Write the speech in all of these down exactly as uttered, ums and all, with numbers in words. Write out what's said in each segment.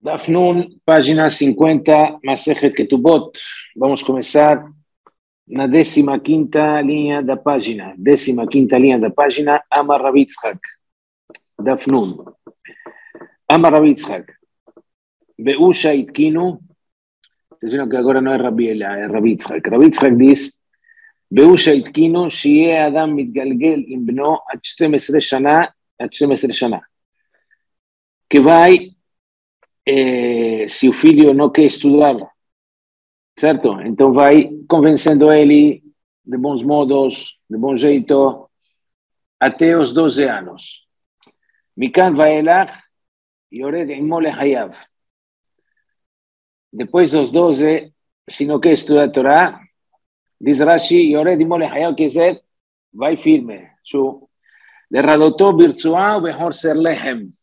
Daf Nun, página cinquenta, Masechet Ketubot. Vamos começar na décima quinta linha da página. Décima quinta linha da página, Amar Rabi Yitzhak. Daf Nun. Amar Rabi Yitzhak. Beusha itkinu. Vocês viram que agora não é Rabi Ela, é Rabi Yitzhak. Rabi Yitzhak diz, Beusha itkinu, שיהיה אדם מתגלגל עם בנו עד שתים עשרה שנה, עד שתים עשרה שנה. Que vai... Eh, se o filho não quer estudar, certo? Então vai convencendo ele de bons modos, de bom jeito, até os doze anos. Mikan vaelach yored imo lehayav. Depois dos doze, se não quer estudar a Torá, diz Rashi, yored imo lehayav, quer dizer, vai firme. Derradoto birtzua behor ser lehem.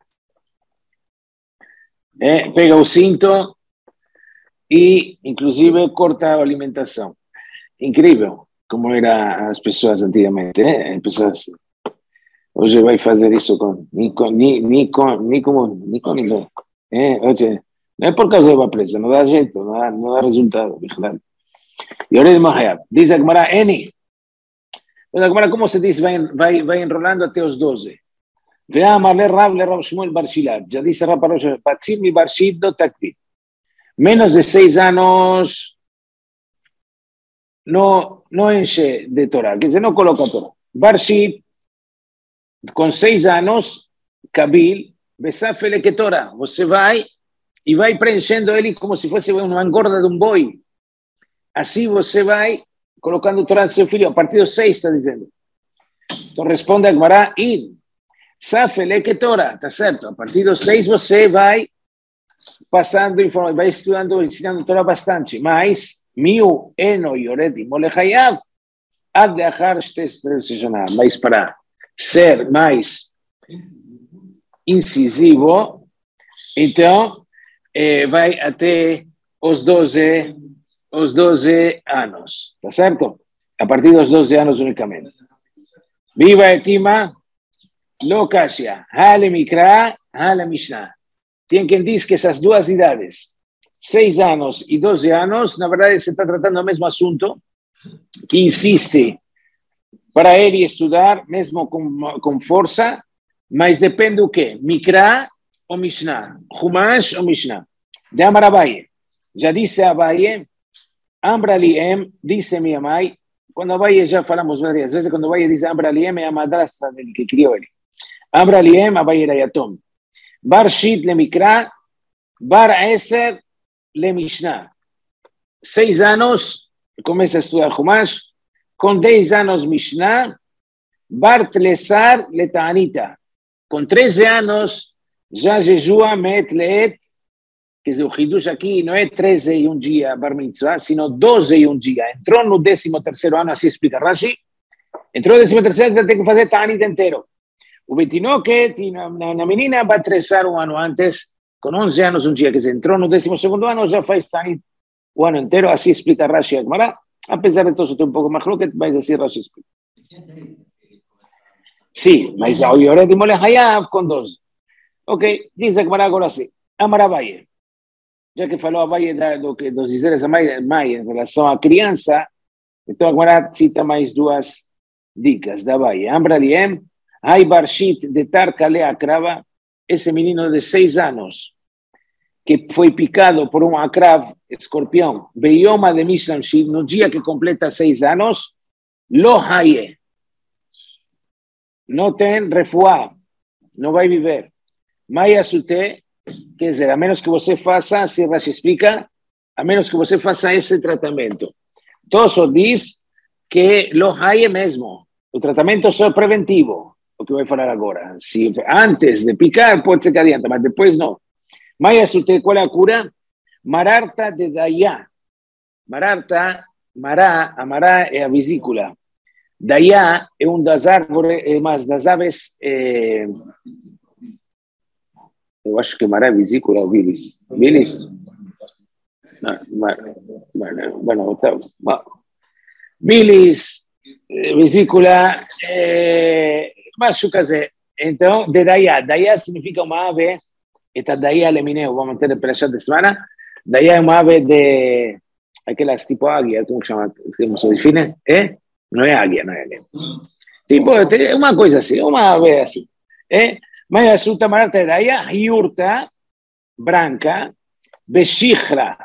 É, pega o cinto e, inclusive, corta a alimentação. Incrível como eram as pessoas antigamente. É? Pessoas, hoje vai fazer isso com nem com nem, nem com nem com nem com ninguém. É, hoje não é por causa da presa, não dá jeito, não dá, não dá resultado. E olha de Mahayab, diz a Gemara, Eni. A Gemara, como se diz, vai vai vai enrolando até os doze. ואמר לרב לרב שמואל בר שילת, já disse Rab para o Patzim mi bar Shid do takvi. Menos de seis anos não não enche de Torá, quer dizer, não coloca Torá. Bar Shid, com seis anos, Kabil, besafele que Torá, você vai e vai preenchendo ele como se fosse uma engorda de um boi. Assim você vai colocando Torá no seu filho, a partir dos seis, está dizendo. Então responde a Gemara, in. Safele que Torá, tá certo? A partir dos seis você vai passando informação, vai estudando, ensinando Torá bastante, mas miu eno yored imo lehayav ad leachar shtes shana, mas para ser mais incisivo, então eh, vai até os doze, os doze anos, tá certo? A partir dos doze anos unicamente. Viva etima. Lo Kashia, Hale Mikra, Hale Mishnah. Tem quem diz que essas duas idades, seis anos e doze anos, na verdade se está tratando do mesmo assunto, que insiste para ele estudar, mesmo com, com força, mas depende do quê? Mikra ou Mishnah? Chumash ou Mishnah? De Amar Abaye. Já disse Abaye, Amra Liem, disse minha mãe, quando Abaye já falamos várias vezes, quando Abaye diz Amra Liem é a madrasta dele que criou ele. Amra Liem, Abaye era Yatom. Bar Shit le Mikra, Bar Eser le Mishnah. Seis anos, começa a estudar Chumash, com dez anos Mishnah, Bar Tlesar le Ta'anita. Com treze anos, já jejua Met Leet, quer dizer, o Hidush aqui não é treze e um dia Bar Mitzvah, sino doze e um dia. Entrou no décimo terceiro ano, assim explica Rashi, entrou no décimo terceiro, tem que fazer Ta'anita inteiro. O Betinoque, na menina, vai trezar um ano antes, com onze anos um dia, que se entrou no décimo segundo ano, já faz Ta'anit o ano inteiro, assim explica Rashi Agmará, apesar de todo isso ter um pouco mais louco, mas assim Rashi explica. Sim, mas ao Yored imo lehayav com doze. Ok, diz Agmará agora assim, Amar Abaye, já que falou Abaye do que dos dizeres a mãe em relação à criança, então Agmará cita mais duas dicas da Abaye. Amra Liem, Ai Barshit de Tarkale Akrava, esse menino de seis anos, que foi picado por um akrav, escorpião, Beyoma de Mishlam Shid, no dia que completa seis anos, Lo Haye, não tem refuá, não vai viver. Maya Sute, quer dizer, a menos que você faça, se Rashi explica, a menos que você faça esse tratamento. Tosso diz que Lo Haye mesmo, o tratamento só é preventivo. O que vai falar agora. Se antes de picar, pode ser que adianta, mas depois não. Maya Sute, qual é a cura? Mararta de Dayá. Mararta, mará, a mará é a vesícula. Dayá é um das árvores, é mais das aves, é, eu acho que mará é vesícula ou bilis. Bilis? Não, mar, mar, bueno, tá, bilis, vesícula, é, משהו כזה. Então, de Dayá. Dayá significa uma ave esta Daya Lemineu, vamos a meter el Perashat de semana. Daya es una ave de aquellas tipo águia, ¿cómo se llama? ¿Cómo se define? ¿Eh? No es águia, no es águia. Tipo, una cosa así, una ave así. ¿Eh? Mas resulta marata de Daya, Hiurta, branca, Beshihra.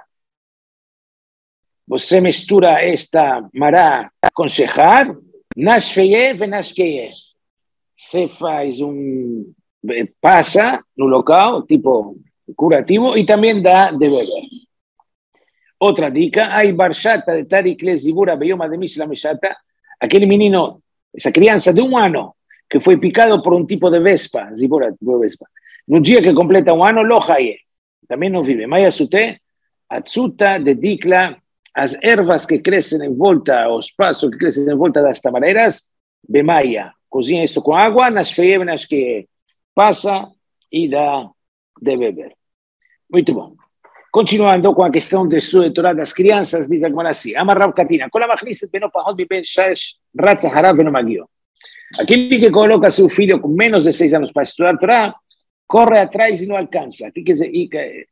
Você mistura esta mará com shechar, nashfeye e nashkeye. Você faz um, passa no local, tipo curativo, e também dá de beber. Outra dica, hay barshata de Tarik Lezibura Beyoma de Mishla Meshata, aquele menino, essa criança de um ano, que foi picado por um tipo de vespa, Zibura, tipo de vespa. No dia que completa um ano, lo haye. Também não vive. Maya Sute, Atsuta de Dikla, as ervas que crescem em volta, os pastos que crescem em volta das tamareiras, bemaia. Cozinha isto com água, nas feiras que passa e dá de beber. Muito bom. Continuando com a questão do estudo de Torá das crianças, diz agora assim, Amarrav Katina, Kola Machniset beno pahot mi ben shash ratza harav beno magio. Aquele que coloca seu filho com menos de seis anos para estudar Torá, corre atrás e não alcança. O que quer dizer?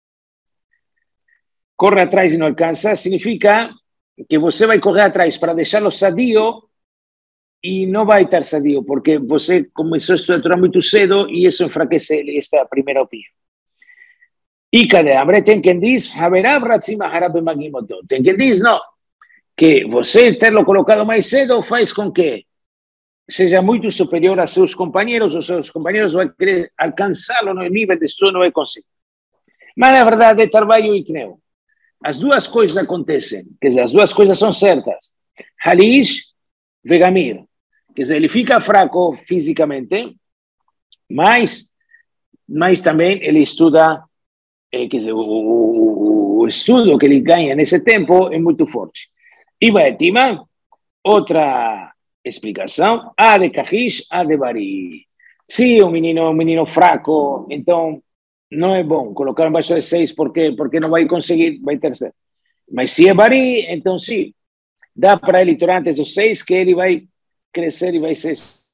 Corre atrás e não alcança, significa que você vai correr atrás para deixá-lo sadio e não vai estar sadio, porque você começou a estudar Torá muito cedo e isso enfraquece ele, esta é a primeira opinião. E cadê? Amre tem quem diz, tem quem diz, não, que você ter-lo colocado mais cedo faz com que seja muito superior a seus companheiros, os seus companheiros vão querer alcançá-lo no nível de estudo, não vai conseguir. Mas na verdade é trabalho e creu. As duas coisas acontecem, quer dizer, as duas coisas são certas. Halish vegamir, quer dizer, ele fica fraco fisicamente, mas, mas também ele estuda, eh, quer dizer, o, o, o estudo que ele ganha nesse tempo é muito forte. E Baetima, outra explicação, a de Kahish, a de Bari. Se o menino, um menino fraco, então não é bom colocar embaixo de seis porque, porque não vai conseguir, vai ter certo. Mas se é Bari, então sim, dá para ele durante os seis que ele vai crescer e vai ser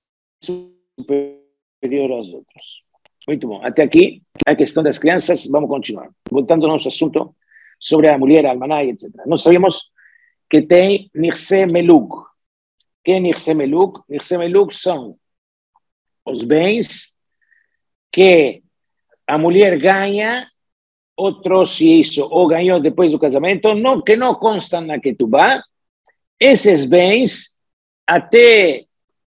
superior aos outros. Muito bom. Até aqui, a questão das crianças, vamos continuar. Voltando ao nosso assunto sobre a mulher, a almaná, etcétera. Nós sabemos que tem Nirse Meluk. Que é Nirse Meluk? Nirse Meluk são os bens que a mulher ganha, ou trouxe isso, ou ganhou depois do casamento, não, que não constam na Ketubá, esses bens, até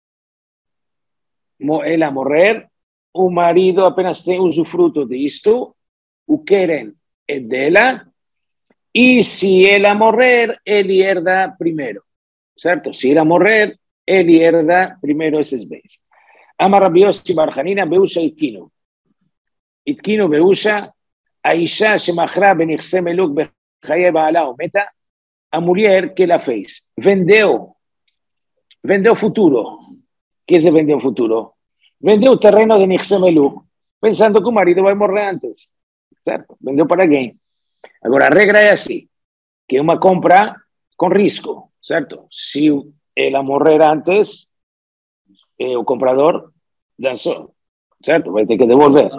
ela morrer, o marido apenas tem usufruto disto, o querem é dela, e se ela morrer, ele herda primeiro, certo? Se ela morrer, ele herda primeiro esses bens. Amar Rabbi Yossi bar Hanina, Beusha Itkinu. Itkinu Beusha, a Isha Shemachra Benichse Meluk Bechaye Baala Meta, a mulher que ela fez, vendeu, vendeu futuro. O que se vendeu futuro? Vendeu o terreno de Nichse Meluk, pensando que o marido vai morrer antes, certo? Vendeu para alguém. Agora, a regra é assim, que é uma compra com risco, certo? Se ela morrer antes, eh, o comprador dançou, certo? Vai ter que devolver.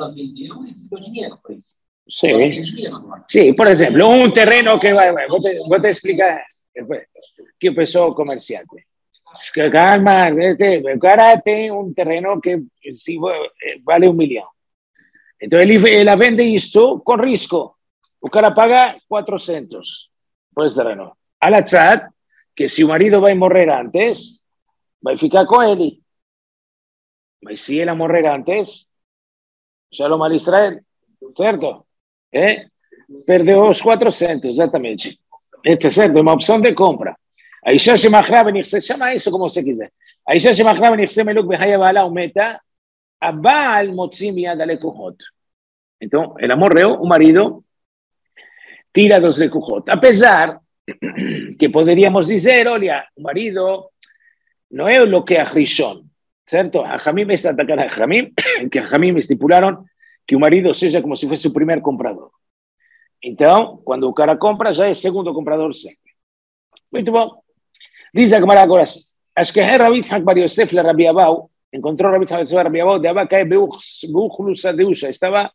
Sim, sim, por exemplo, um terreno que vai, vai vou, te, vou te explicar que o pessoal comerciante. Calma, o cara tem um terreno que si, vale um milhão. Então ele, ela vende isto com risco. O cara paga quatrocentos por esse terreno. Al-Atzad, que se o marido vai morrer antes, vai ficar com ele. Mas se ela morrer antes, Shalom al Israel, certo? É? Perdeu os quatrocentos, exatamente. Este é certo, é uma opção de compra. A Isha Shemachra Benichse, chama isso como você quiser. A Isha Shemachra Benichse Meluk Bechaye Baala Umeta, a Baal Motzi Miyad HaLekuchot. Então, ela morreu, o marido tira dos lekuchot. Apesar que poderíamos dizer, olha, o marido não é o que é a Rishon, certo? A Jamim está atacando a Jamim, que a Jamim estipularam que o marido seja como se fosse o primeiro comprador. Então, quando o cara compra, já é segundo comprador sempre. Muito bom. Diz a Gemara agora, acho que Rabbi Yitzhak bar Yosef le Rabbi Abau, encontrou Rabbi Yitzhak bar Rabbi Abau de Abba cae Beuchlusa Deusha, estava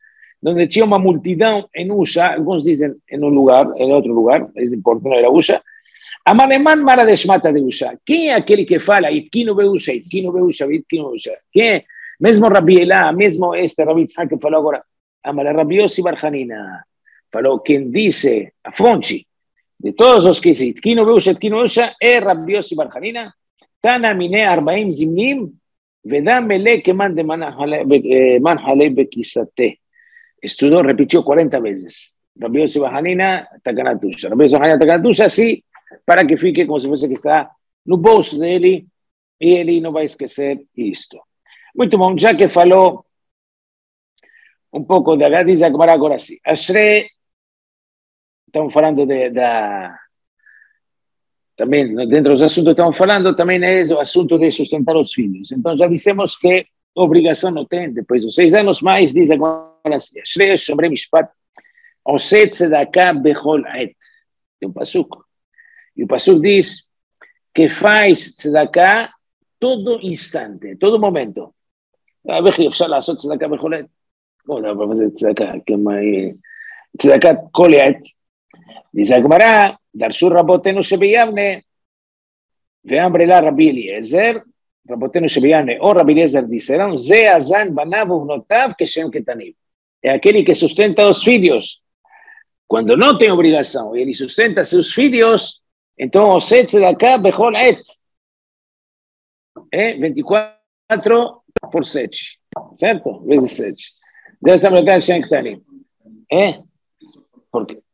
donde tinha uma multidão em Usha, alguns dizem em um lugar, em outro lugar, mas não importa, não era Usha. Amaleman mara de Shmata de Usha. Quem é aquele que fala Itkinu beusha, Itkinu beusha, Itkinu beusha? Quem é? Mesmo Rabi Elá, mesmo este Rabi Tzak que falou agora, Amale Rabi Yossi bar Hanina, falou quem disse a fonte de todos os que dizem Itkinu beusha, Itkinu beusha, é Rabi Yossi bar Hanina, Tana mine arbaim zimnim, vedam mele que man de man halei bekisate. Estudou, repetiu quarenta vezes. Rabi Yossi bar Hanina, Takanatusha. Rabi Yossi bar Hanina, Takanatusha, sim, para que fique como se fosse que está no bolso dele e ele não vai esquecer isto. Muito bom, já que falou um pouco da diz agora agora sim. Ashrei, estamos falando de, da também dentro dos assuntos que estamos falando, também é o assunto de sustentar os filhos. Então já dissemos que obrigação não tem, depois dos seis anos mais, diz agora assim, Ashrei shomrei mishpat, oseh tzedakah bechol et. Tem um passuco. E o pastor diz que faz tzedakah todo instante, todo momento. A ver se אפשר לעשות צדקה בכל עת. לא יודע, אבל זה צדקה, כמו צדקת כל עת. dice הגמרא, דרשו רבותינו שביבנה, ואמר לה רבי אליעזר, רבותינו שביבנה, או רבי אליעזר disseram, זה הזן בניו ובנותיו כשהם קטנים. É aquele que sustenta os filhos. Quando não tem obrigação, ele sustenta seus filhos, então, o set tzedakah bechol et. É vinte e quatro por sete. Certo? Vezes sete. Dessa maneira, Shem Ktanim. É? Por quê?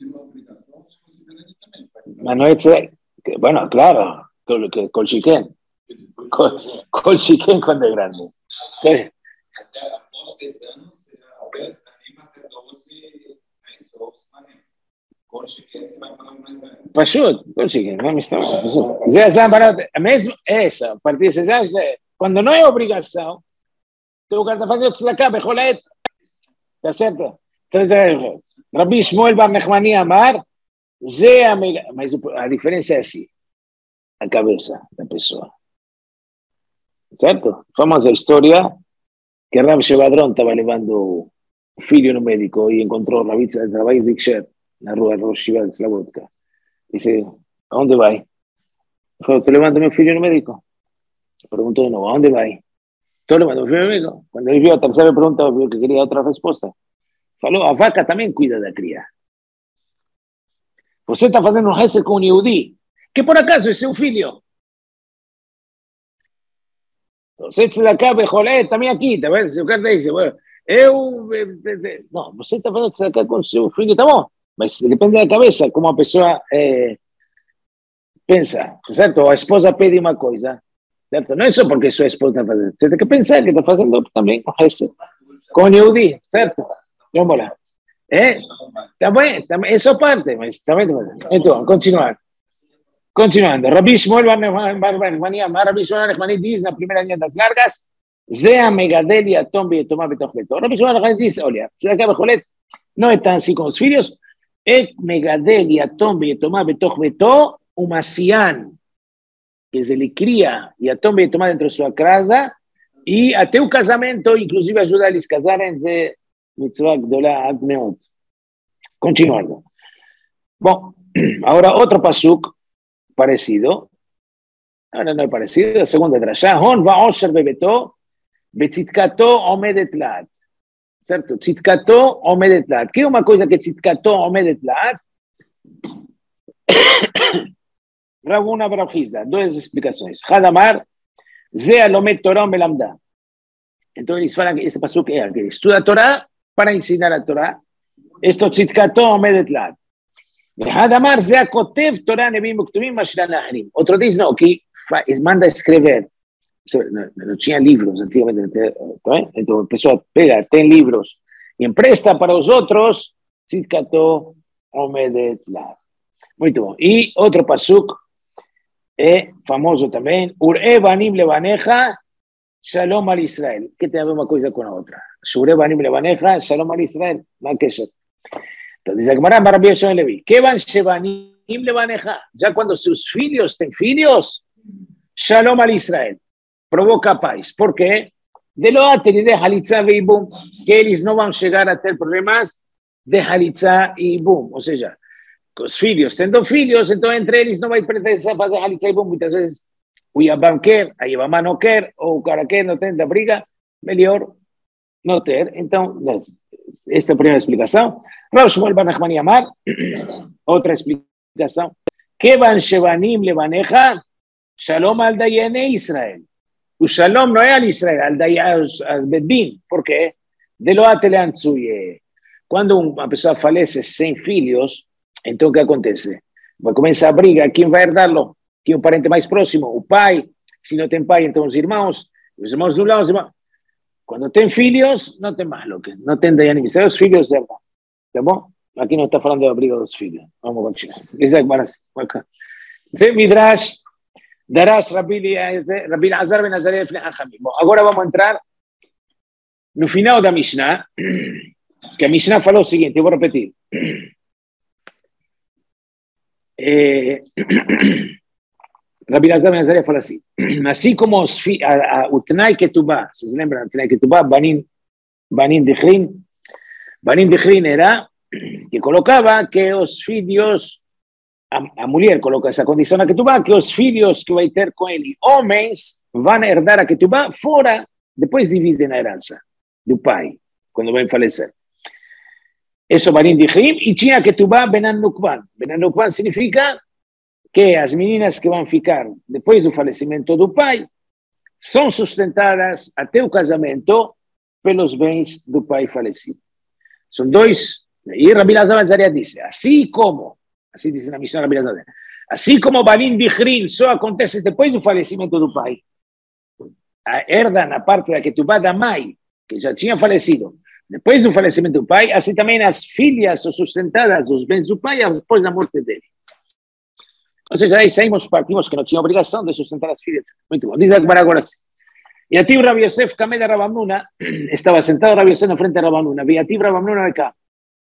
Mas não é tzedakah. Bueno, claro. Col chiquen. Col chiquen quando é grande. Até após seis anos, até פשוט, כל שכן, מה מסתובב? זה הזמן בנות, mesmo essa, a partir de seis anos, quando não é obrigação, tu está fazendo tzedakah bechol et, tá certo? Rabi Shmuel bar Nachmani amar, זה המג... mas a diferença é assim, a cabeça da pessoa. Certo? Famosa história que Rav Shevadron estava levando o filho no médico e encontrou Rabi Zikcher na rua Rosh Shiva de Slavotka. Disse, aonde vai? Falou, estou levando meu filho no médico. Perguntou de novo, aonde vai? Estou levando meu filho no médico. Quando ele viu a terceira pergunta, viu que queria outra resposta. Falou, a vaca também cuida da cria. Você está fazendo um hesed com um Yehudi, que por acaso é seu filho. Você tzedakah bechol et, também aqui, tá vendo? Se o cara diz, eu... Não, você está fazendo tzedakah com seu filho, tá bom? Mas depende da cabeça, como a pessoa é, pensa, certo? A esposa pede uma coisa, certo? Não é só porque sua esposa está fazendo, você tem que pensar que está fazendo também com o Yehudi, certo? Vamos lá. É? Também, também, essa parte, mas também, então, continuar. Continuando, Rabi Shmuel bar Nachmani amar, Rabi Shmuel bar Nachmani diz na primeira linha das largas, זה המגדל יתום ויתומה בתוך ביתו. רבי שמעון בר יוחאי diz, olha, צדקה בכל עת, não é tão assim com os filhos, את מגדל יתום ויתומה בתוך ביתו, ומסיען, que ele cria יתום ויתומה dentro de sua casa, e até o casamento, inclusive ajuda eles a casarem, זה מצווה גדולה עד מאוד. Continuando. Bom, agora outro pasuk parecido, ahora no es parecido, la segunda drasha, hon va osher bebeto, betzitkato omedet laat. Certo? Tzitkato omedet laat. ¿Qué es una cosa que tzitkato omedet laat? Rabuna Barabhizda, dos explicaciones. Hadamar, ze alomet Torah melamda. Entonces, eles falam que este pasuk é que estuda a Torah para ensinar a Torah. Esto tzitkato omedet laat. Hadamar, ze akotev Torah nebim uktuvim mashran ahrim. Otro diz, no, que manda escrever. No, no tinha livros antigamente, então a pessoa pega, tem livros e empresta para os outros, tzitkato omedet laat. Muito bom. E outro pasuk é famoso também, Ur'e banim levanecha, shalom al Israel. Que tem a ver uma coisa com a outra? Ur'e banim levanecha, shalom al Israel. Ma kesher. Então diz a Gemara, Rabbi Yoshua Levi, Kevan shebanim levanecha, já quando seus filhos têm filhos, shalom al Israel. Provoca paz. ¿Por qué? de loater e de halitzá e ibum, que eles não vão chegar a ter problemas de halitzá e ibum, ou seja, os filhos tendo filhos, então entre eles não vai precisar fazer halitzá e ibum, muitas vezes o Yabam quer, a Yabamá não quer, ou o cara quer, não tem da briga, melhor não ter. Então, esta é a primeira explicação. Rav Shmuel bar Nachmani Amar, outra explicação, Kevan shevanim levanecha, shalom al dayene Israel. O shalom não é al Israel, al dayene, al bedin. Por quê? De lo ateleantzuye. Quando uma pessoa falece sem filhos, então o que acontece? Vai começar a briga, quem vai herdá-lo? Quem é o parente mais próximo? O pai. Se não tem pai, então os irmãos. Os irmãos de um lado, os irmãos. Quando tem filhos, não tem mais lo que. Não tem dayanim. São os filhos herdam. Tá bom? Aqui não está falando da briga dos filhos. Vamos continuar. Isaac Baras. Zé Midrash. Darash Rabi Azar Ben Azariah Fnei Hachamim. Bom, agora vamos entrar no final da Mishnah, que a Mishnah falou o seguinte, eu vou repetir. É, Rabi Azar Ben Azariah fala assim, assim como os fi, a, a, o Tnai Ketubá, vocês lembram do Tnai Ketubá, Banin, Banin Dichrin, Banin Dichrin era que colocava que os filhos, a, a mulher coloca essa condição na Ketubá, que os filhos que vai ter com ele, homens, vão herdar a Ketubá fora, depois dividem a herança do pai, quando vai falecer. Isso é Banin Dichrim, e tinha a Ketubá Benan Nukban. Benan Nukban significa que as meninas que vão ficar depois do falecimento do pai são sustentadas até o casamento pelos bens do pai falecido. São dois. E Rabi Lazar Azariah disse, assim como, assim diz na Mishnah Rabi Lazar, assim como Banin Dichrim só acontece depois do falecimento do pai, a herda na parte da Ketubá da mãe, que já tinha falecido, depois do falecimento do pai, assim também as filhas são sustentadas os bens do pai depois da morte dele. Ou seja, aí saímos, partimos que não tinha obrigação de sustentar as filhas. Muito bom. Diz agora sim. E a ti Rabi Yosef, Kameda Rabamnuna, estava sentado Rabi Yosef na frente de Rabamnuna. Vi a ti Rabamnuna de cá.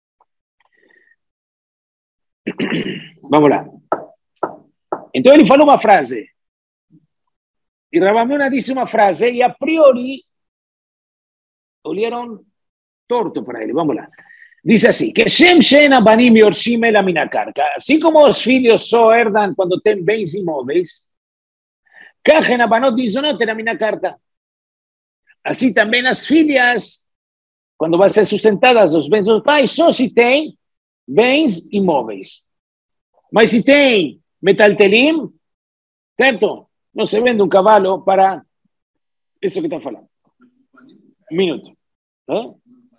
Vamos lá. Então ele falou uma frase. E Rabamnuna disse uma frase e a priori olharam torto para ele. Vamos lá. Diz assim, que Shem Shen Abanim Yorshim El Aminakarka. Assim como os filhos só herdam quando têm bens imóveis, Kachen Abanot Dizonot El Aminakarka. Assim também as filhas, quando vão ser sustentadas os bens dos pais, só se tem bens imóveis. Mas se tem metaltelim, certo? Não se vende um cavalo para isso que está falando. Um minuto. ¿Eh?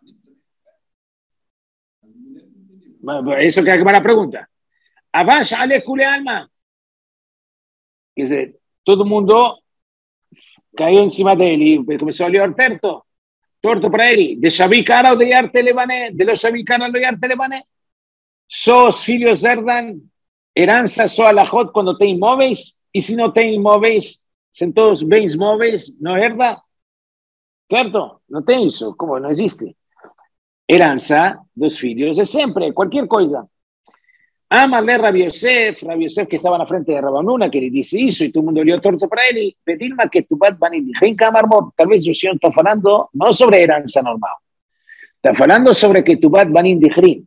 Isso que é a primeira pergunta. Avash ale kule alma. Quer dizer, todo mundo caiu em cima dele e começou a olhar torto, torto para ele. De Shavi Kara ou de Yarte Levané, de los Shavi Kara ou de Yarte Levané. Só os filhos herdam herança só a lajot quando tem imóveis, e se não tem imóveis, são todos bens móveis, não herda. Certo? Não tem isso. Como? Não existe. Herança dos filhos é sempre, qualquer coisa. Amarle Rabi Yosef, Rabi Yosef que estava na frente de Rabamnuna, que ele disse isso, e todo mundo olhou torto para ele, pedir-me que tu bat banim dichrim kamarmor. Talvez o senhor está falando não sobre herança normal, está falando sobre que tu bat banim dichrim.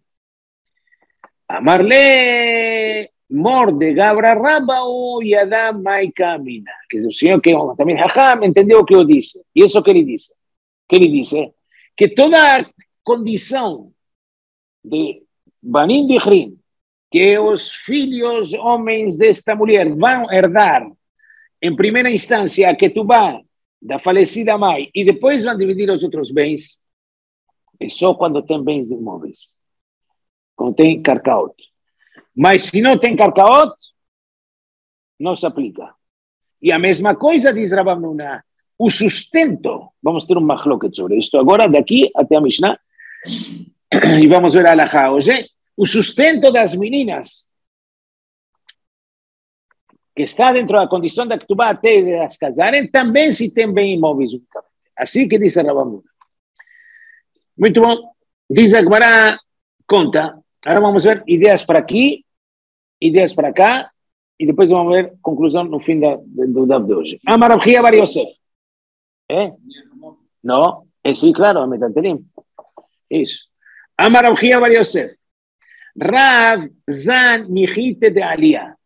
Amarle mor de Gabra Rabau e Adam Mai Camina. Que o senhor que também Jajam entendeu o que eu disse. E isso que ele disse. Que ele disse que toda condição de Banim Dichrim, que os filhos homens desta mulher vão herdar, em primeira instância, a Ketubá da falecida mãe, e depois vão dividir os outros bens, é só quando tem bens imóveis, quando tem carcaot. Mas se não tem carcaot, não se aplica. E a mesma coisa diz Rabamnuna, o sustento, vamos ter um machloket sobre isto agora, daqui até a Mishnah, e vamos ver a Alahá hoje, o sustento das meninas, que está dentro da condição da Ketubá até as casarem, também se tem bem imóveis. Assim que diz a Rabamnuna. Muito bom. Diz a Gemara, conta. Agora vamos ver ideias para aqui, ideias para cá, e depois vamos ver conclusão no fim da, do Daf de hoje. Amar Rav Chia bar Yosef. É? No, eh, sí, claro, metaltelim. Eso. Amar Rav Chia bar Yosef. Rav Zan Mijite de Aliyah.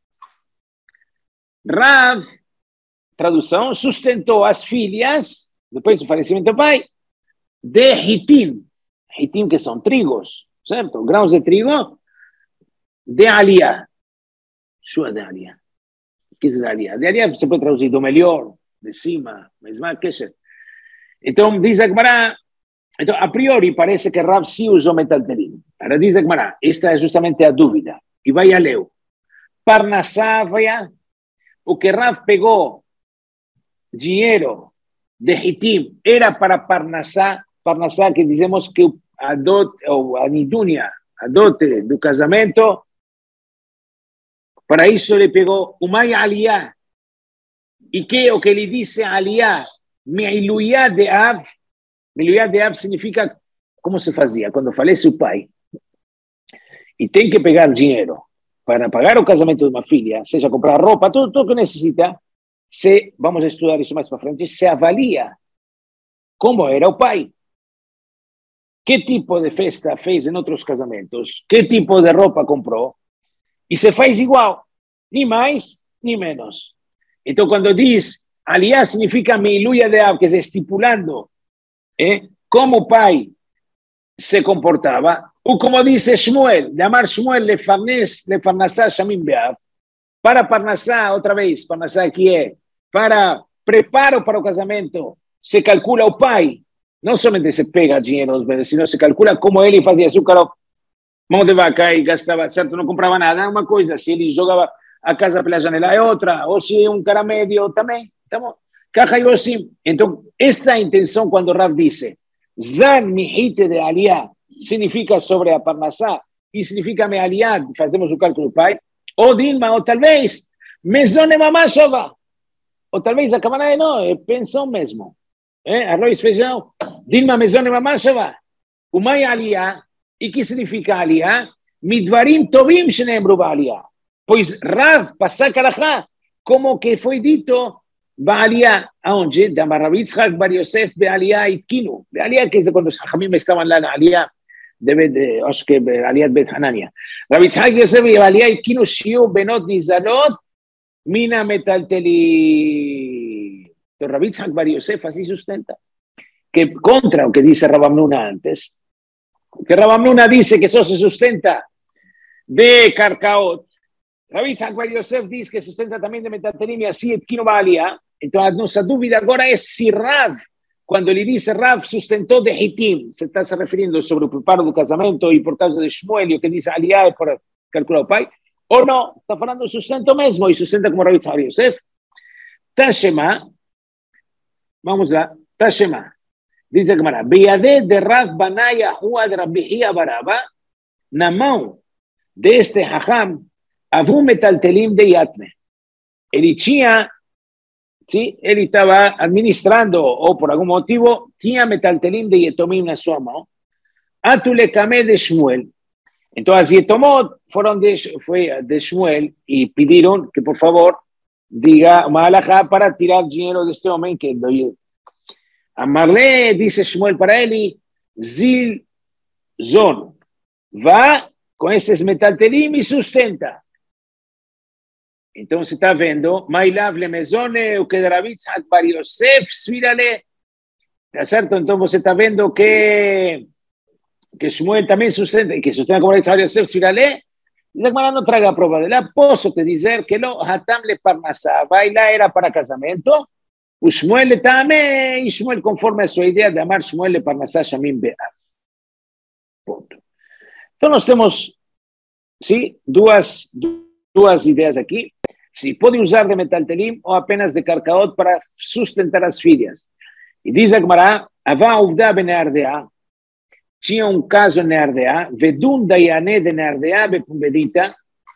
Rav, tradução, sustentou as filhas, depois do falecimento do pai, de Hitim. Hitim, que são trigos, certo? Grãos de trigo, de Aliyah. Sua de Aliyah. O que é de Aliyah? De Aliyah você pode traduzir do melhor, de cima, mas mais que isso. Então, diz a Gemara, então, a priori, parece que Rav sim usou metaltelim. Agora diz a Gemara, esta é justamente a dúvida. E vai a leu. Parnassá, vai a... O que Rav pegou dinheiro de Hitim era para Parnassá, Parnassá que dizemos que a dote, ou a nidúnia, a dote do casamento, para isso ele pegou o Mai Aliyah. E que é o que ele disse Aliyah? Me'iluyah de Av. Me'iluyah de Av significa como se fazia quando falece o pai. E tem que pegar dinheiro para pagar o casamento de uma filha, seja comprar roupa, tudo, tudo que necessita. Se, vamos estudar isso mais para frente, se avalia como era o pai. Que tipo de festa fez em outros casamentos? Que tipo de roupa comprou? E se faz igual, nem mais, nem menos. Então, quando diz Aliyah, significa Me'iluya de Av, que é estipulando eh, como o pai se comportava, ou como diz Shmuel, de amar Shmuel le farnes, le farnassá shamim be'av, para Parnassá, outra vez, Parnassá que é, para preparo para o casamento, se calcula o pai, não somente se pega dinheiro, sino se calcula como ele fazia açúcar, mão de vaca e gastava, certo, não comprava nada, é uma coisa, se ele jogava a casa pela janela é outra, ou se é um cara médio também, então, assim. Então, esta é a intenção quando Rav disse, Zan Mijite de Aliyah, significa sobre a Parnassá, e significa me Aliyah, fazemos o cálculo do pai, ou Dilma, ou talvez, Mezone Mamashova, ou talvez a camarada não, é pensão mesmo, é, arroz, feijão, Dilma, Mezone Mamashova, o Mai Aliyah, e que significa Aliyah? Midvarim Tovim Shenembru Ba'aliyah. Pois Rav passa Karachá, como que foi dito, Ba'aliyah, aonde? Da Rav Yitzchak bar Yosef Be'aliyah Itkinu. Be'aliyah, que é quando os Hachamim estavam lá na Aliyah, de, acho que Aliyah Bet Hanania. Rav Yitzchak Yosef Be'aliyah Itkinu Shiu Benot Nizalot Mina Metalteli. Então Rav Yitzchak bar Yosef así sustenta. Que contra o que dice Rav Amnuna antes, que Rav Amnuna dice que eso se sustenta de Karkaot. Rav Yitzchak bar Yosef diz que sustenta também de metaltelim e assim Itkinu Ba'aliyah. Então a nossa dúvida agora é se Rav, quando ele diz Rav sustentou de Hitim, se está se referindo sobre o preparo do casamento e por causa de Shmuel, o que diz Aliyah é para calcular o pai, ou não, está falando do sustento mesmo e sustenta como Rav Yitzchak bar Yosef. Tashema, vamos lá, Tashema. Diz a Gemara, Beyadeh de Rav Banaya Hua de Rabbi Chia bar Abba, na mão deste Hacham, Avu metaltelim de Yatme. Ele tinha, sim, ele estava administrando, ou por algum motivo, tinha metaltelim de Yetomim na sua mão. Atulekame de Shmuel. Então as Yetomot foram de, foi de Shmuel e pediram que, por favor, diga uma alahá para tirar dinheiro deste homem que é doido. Amarle, disse Shmuel para ele, Zil Zon, vá com esses metaltelim e sustenta. Então você está vendo, Mailav le mezone, o que Rav Yitzchak bar Yosef, svírale. Está certo? Então você está vendo que, que Shmuel também sustenta, e que sustenta como Rav Yitzchak bar Yosef, svírale. Diz a não traga a prova dela. Posso te dizer que lo hatam le parnassá, vai lá era para casamento, o Shmuel também, e Shmuel conforme a sua ideia de amar Shmuel le parnassá shamim be'av. Ponto. Então nós temos, sim, duas, duas ideias aqui. Se pode usar de metaltelim ou apenas de Karkaot para sustentar as filhas. E diz a Gemara, Avá Uvda ben Neardea, tinha um caso em Neardea, Vedun Dayane de Neardea bepumbedita,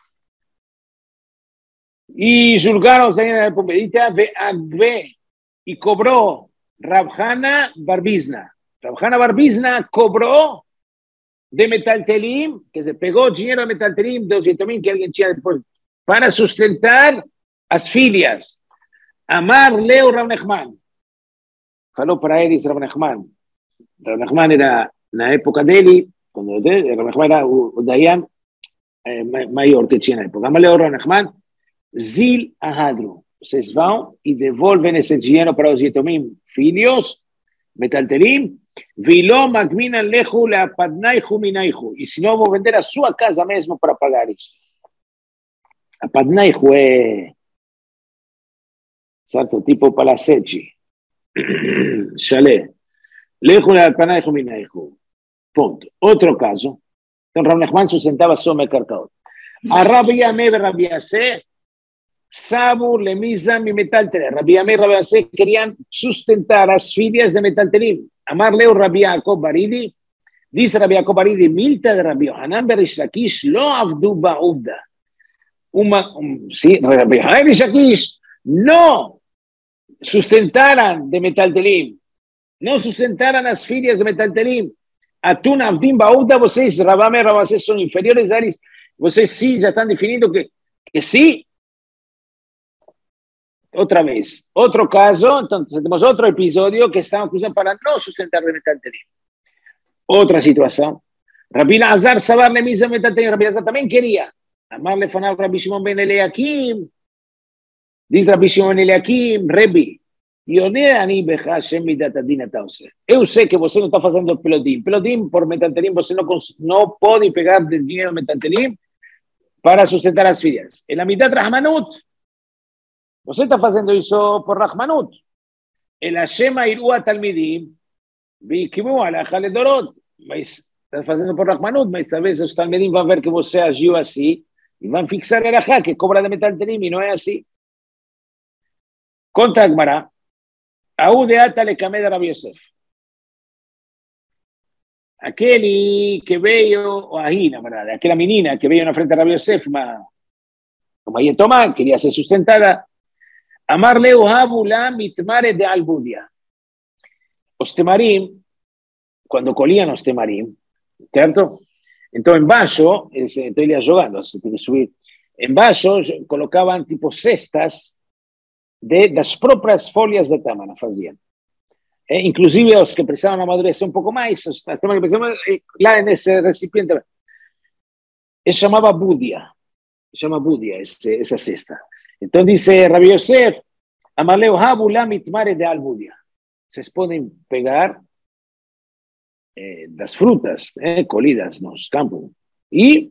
e julgaram os Dayane bepumbedita, Veagve, e cobrou Rav Hana bar Bizna. Rav Hana bar Bizna cobrou de metaltelim, quer dizer, pegou dinheiro de metaltelim dos Yetomim que alguém tinha depois, para sustentar as filhas. Amar Leu Rav Nechman. falou para eles Rav Nachman. Rav Nachman era, na época dele, quando Rav Nachman era o, o Dayan eh, maior que tinha na época. Amaleu Rav Nachman, Zil Ahadru. Vocês vão e devolvem esse dinheiro para os Yetomim, filhos, metalterim, Viló magmina lechu leapadnaichu minaichu. E se não, vou vender a sua casa mesmo para pagar isso. Apadnaichu é, certo? Tipo palacete. Chalé. Lechu leapadnaichu minaichu. Ponto. Outro caso. Então, Rav Nachman sustentava só Mekarkaot. A Rabbi Yameh e Rabbi Yaseh Sabur lemizam y metalterim. Rabbi Yameh y Rabbi Yaseh querían sustentar as filhas de metalterim. Amar leu Rabbi Yaakov Baridi, dice Rabbi Yaakov Baridi, milta de Rabbi Yohanan berish Lakish lo avdu ba'uvda. Uma, um, sí, Rabbi Yohanan berish Lakish no sustentaran de metalterim, no sustentaran as filhas de metalterim. Atun avdim ba'uvda, vocês, Rabbi Yameh e Rabbi Yaseh, são inferiores a eles, vocês sim já estão definindo que, que sim. Otra vez, otro caso, entonces tenemos otro episodio que estamos usando para no sustentar el metalterim. Otra situación. Rabbi Azar sabar le misa metalterim. Rabbi Azar también quería. Amarle fanab Rabbi Shimon ben Eliakim. Dice Rabbi Shimon ben Eliakim, Rebi, Yone ani becha Hashem midat adin ata ose. Eu sei que você não está fazendo pelotim. Pelotim por metalterim, você não, não pode pegar del dinheiro metalterim para sustentar as filhas. En la mitad Rahmanut, você está fazendo isso por Rahmanut. El Hashem Airu Talmidim, Vikimu Alacha Ledorot. Mas está fazendo por Rahmanut, mas talvez os Talmidim vão ver que você agiu assim e vão fixar a Alacha, que cobra de metalterim, e não é assim. Conta a Gemara, Aude Ata Lekameh de Rabbi Yosef. Aquele que veio, ou aí, na verdade, aquela menina que veio na frente de Rabbi Yosef, uma, uma Yetomá, queria ser sustentada. Amar leu habula mitmare de albudia. Os temarim, quando colhiam os temarim, certo? Então, embaixo, então ele ia jogando, você tem que subir. Embaixo, colocavam tipo cestas de, das próprias folhas de tâmara, faziam. É, inclusive, os que precisavam amadurecer um pouco mais, as tâmaras que precisavam, lá nesse recipiente, ele chamava budia. Chama budia, esse, essa cesta. Então, dice Rabbi Yosef, Amaleu habula mitmare de albudia. Vocês podem pegar eh, das frutas eh, colhidas nos campos e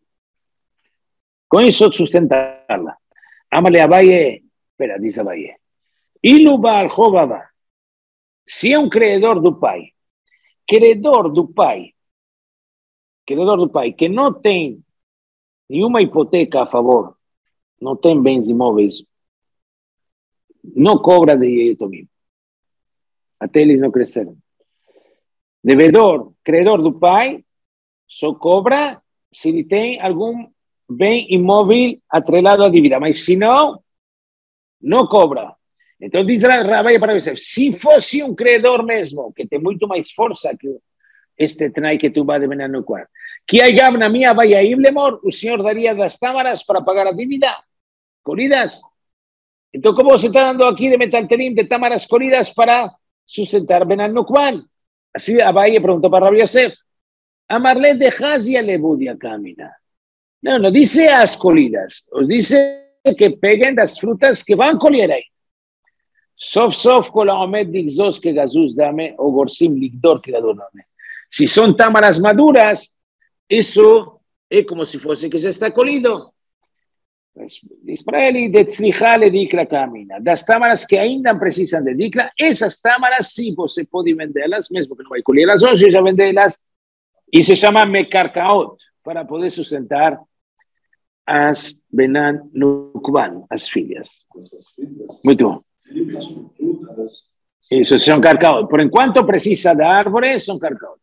com isso sustentarla. Amale Abaye, espera, diz Abaye, Ilu Baal Chovava, se é um credor do pai, credor do pai, credor do pai, que não tem nenhuma hipoteca a favor, não tem bens imóveis, não cobra de Yetomim, até eles não cresceram. Devedor, credor do pai, só cobra se ele tem algum bem imóvel atrelado à dívida, mas se não, não cobra. Então diz Rabai para você, se fosse um credor mesmo, que tem muito mais força que este Tanai que tu vai devenar no quarto, que aí na minha vai a Iblemor, o senhor daria das tâmaras para pagar a dívida, colhidas. Então, como você está dando aqui de metalterim, de tâmaras colhidas para sustentar Benan Nukman? Assim, Abaye perguntou para Rabbi Yosef, Amarle de Hazia Lebudia Camina. Não, não dice as colhidas, os dice que peguem das frutas que vão colher aí. Sof sof kol haomed ligzos que gazuz dame, ou gorsim ligdor que gador dame. Se são tâmaras maduras, isso é como se fosse que já está colhido. Diz para ele, de tzlicha le dikla camina. Das tâmaras que ainda precisam de dikla, essas tâmaras sim você pode vendê-las, mesmo que não vai colhê-las hoje, já vendê-las, e se chama mekarkaot, para poder sustentar as Benan Nukban, as filhas. Muito bom. Isso são carcaot. Por enquanto precisa da árvore, são carcaot.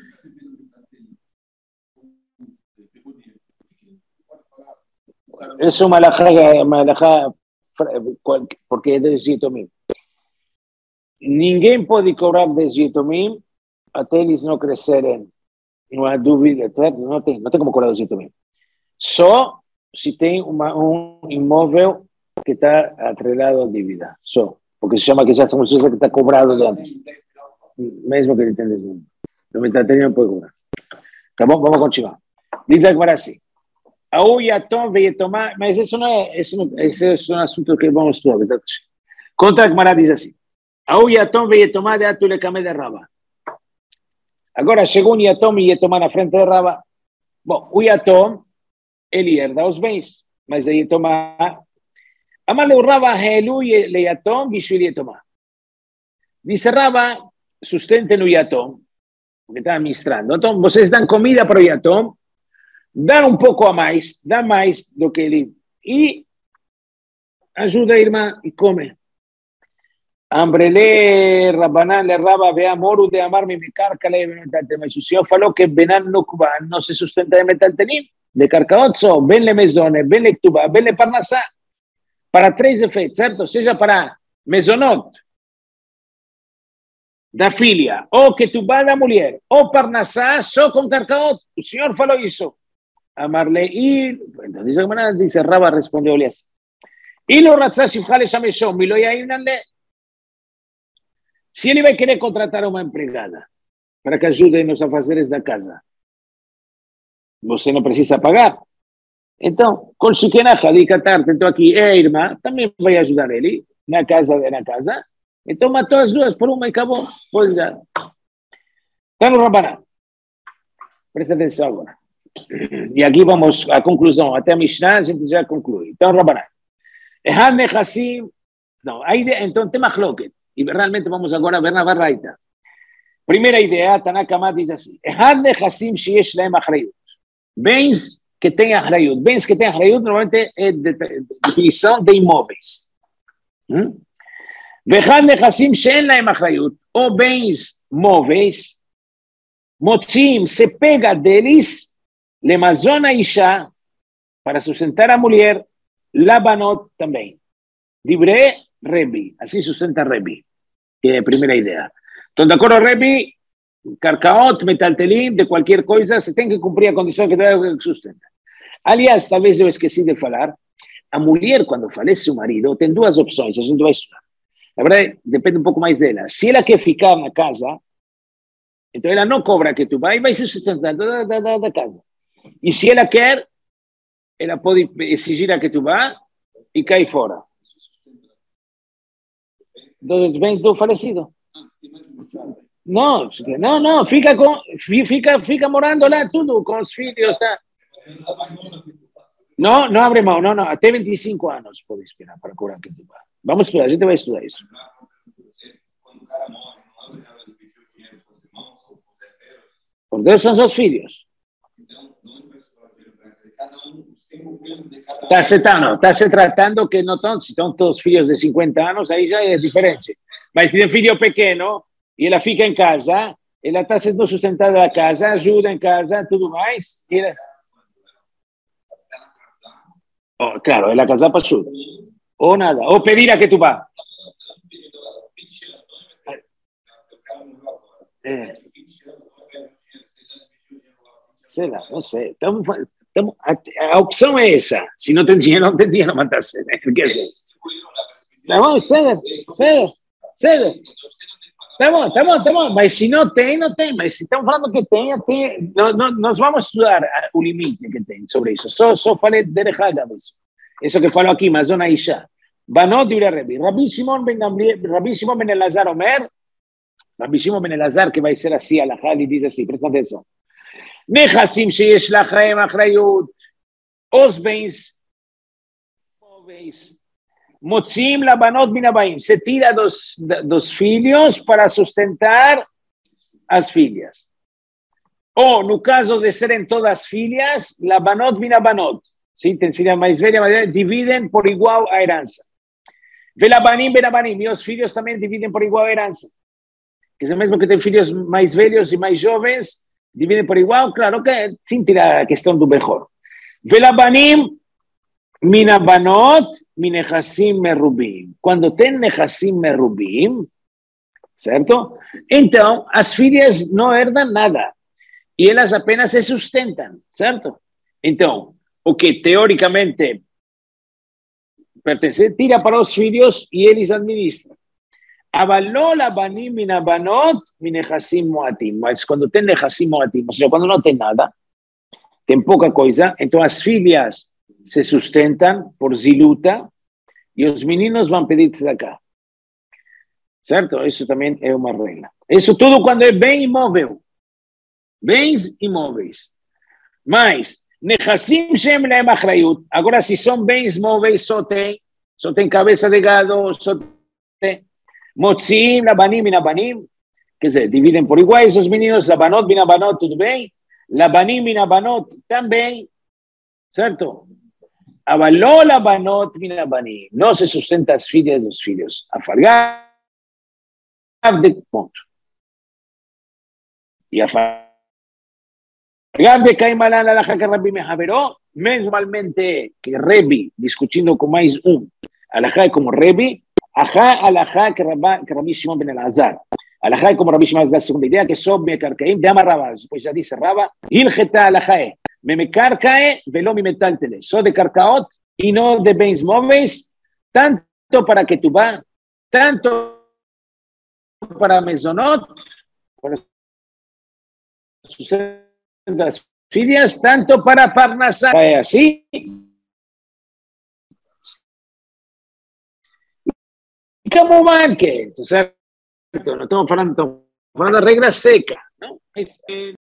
Es un malajá, malajá, porque é de Yetomim. Ninguém pode cobrar de Yetomim até eles não crescerem. Não há dúvida, não tem, não tem como cobrar de Yetomim. Só se tem uma, um imóvel que está atrelado à dívida. Só. Porque se chama que já estamos dizendo que está cobrado de antes. mesmo que ele tenha desmão. No metaltelim não pode cobrar. Tá bom? Vamos continuar. Diz agora assim. Aú yatom veietomá, mas isso não é, isso não, esse é um assunto que vamos estudar. Contra a Gemara diz assim. Aú yatom veietomá de atu lekame de Rava. Agora chegou um yatom e yatomá na frente de Rava. Bom, o yatom, ele herda os bens, mas a yatomá, amaleu Rava helu le yatom bishvil yatomá. Dice Rava, sustentem o yatom, que está administrando. Então, vocês dão comida para o yatom, dá um pouco a mais, dá mais do que ele, e ajuda a irmã e come. Ambrele, Rabanan, le Raba, vea moru de amar mi carcale, mas o senhor falou que Benan não se sustenta de metaltelim, de carcaotso, ben le mesone, ben le ktuba, ben le parnassá, para três efeitos, certo? Seja para mesonot, da filha, ou ketubá da mulher, ou parnassá, só com carcaot. O senhor falou isso. Amarle, y bueno, dice, dice Raba, respondió-lhe assim. Y lo ratzá shivcha le shameshó, milo yainanle. Se ele vai querer contratar uma empregada para que ajude nos afazeres da casa, você não precisa pagar. Então, com Shikenach, ali Qatar, tentou aqui, é a irmã, também vai ajudar ele na casa, na casa. Então, matou as duas por uma e acabou. Pode dar. Está no Rabaná. Presta atenção agora. E aqui vamos à conclusão. Até a Mishnah a gente já conclui. Então, Rabaná. Ehad nechassim. Não, a ideia, então tem machloket. E realmente vamos agora ver na Baraita. Primeira ideia, Tanakama diz assim. Ehad nechassim sheyesh lahem achrayut. Bens que têm achrayut. Bens que têm achrayut normalmente é de, de, de definição de imóveis. Hum? Vehad nechassim she'en lahem achrayut. Ou bens móveis. Motzim se pega deles. Lemazona isha, para sustentar a mulher, labanot também. Dibre Rebi, assim sustenta Rebi, que é a primeira ideia. Então, de acordo com Rebi, carcaot, metaltelim, de qualquer coisa, você tem que cumprir a condição que deve sustenta. Aliás, talvez eu esqueci de falar, a mulher, quando falece o marido, tem duas opções, a gente vai estudar. Na verdade, depende um pouco mais dela. Se ela quer ficar na casa, então ela não cobra que tu vai e vai se sustentar da, da, da, da casa. E se ela quer, ela pode exigir a que tu vá e cai fora. Dos bens do falecido. Não, não, não, fica, com, fica, fica morando lá tudo, com os filhos. Tá? Não, não abre mão, não, não, até vinte e cinco anos pode esperar para cobrar que tu vá. Vamos estudar, a gente vai estudar isso. Por Deus são seus filhos. Está se, tá, tá se tratando que não estão, se estão todos filhos de cinquenta anos, aí já é diferente. Mas se tem filho pequeno e ela fica em casa, ela está sendo sustentada na casa, ajuda em casa, tudo mais. E ela... oh, claro, ela casar para ajuda. Ou nada, ou pedir a que tu vá. É. Sei lá, não sei. Estamos... Então, a, a opção é essa. Se não tem dinheiro, não tem dinheiro, mata-se. Né? Tá bom, ceder, ceder, ceder. Tá bom, tá bom, tá bom. Mas se não tem, não tem. Mas se estão falando que tem, tem. Nós vamos estudar o limite que tem sobre isso. Só, só falei de errado isso. Isso que falou aqui, mas Zona Isha. Banot de Rabi. Rabi Shimon ben Gamliel, Rabi Shimon ben Elazar Omer. Rabi Shimon ben Elazar, que vai ser assim, Alahá, ele diz assim, presta atenção. נכסים שיש לכם אחריות, os bens móveis, מוציאים לבנות מן הבאים, se tira dos, dos filhos para sustentar as filhas. Ou, no caso de serem todas filhas, labanot min abanot, sim, tem filha mais velha, mais velha, dividem por igual a herança. Velabanim ben abanim, e os filhos também dividem por igual a herança. Que é mesmo que tem filhos mais velhos e mais jovens, dividem por igual, claro que sem tirar a questão do melhor. Velabanim min abanot min nechassim merubim. Quando tem nechassim merubim, certo? Então, as filhas não herdam nada. E elas apenas se sustentam, certo? Então, o que teoricamente pertence, tira para os filhos e eles administram. Avaló la banim mina banot minejasim moatim. Es cuando ten nejasim moatim, o sea, cuando no ten nada, ten poca cosa, entonces las filhas se sustentan por ziluta y los meninos van a pedir acá. ¿Cierto? Eso también es una regla. Eso todo cuando es bem imóvel. Bens imóveis. Mas, nejasim shem lehem achrayut. Agora, si son bens móveis, só tem, só tem cabeça de gado, só tem motzim, labanim, minabanim. Quer dizer, dividem por iguais os meninos, labanot, minabanot, tudo bem? Labanim, minabanot, também. Certo? Avaló labanot, minabanim. Não se sustenta as filhas dos filhos. Afargar de ponto. E afargar de Caimalá la laja que Rabbi Mejaveró, mensualmente que Rebi, discutindo com mais um, alajá é como Rebi, ajá alajá que Rabbi Shimon ben Elazar. Alajá é como Rabbi Shimon ben Elazar, segunda idea, que sob me carcaim, de amarraba, pues ya dice Raba, ilgeta alajá é, me me carcae, velo mi metaltele, so de carcaot y no de bens móveis, tanto para que tú va, tanto para mesonot, para las filias, tanto para Parnasá. ¿Es así? ¿Y cómo van? ¿Qué? ¿Cierto? No estamos hablando, estamos hablando de regla seca, ¿no? Es, eh,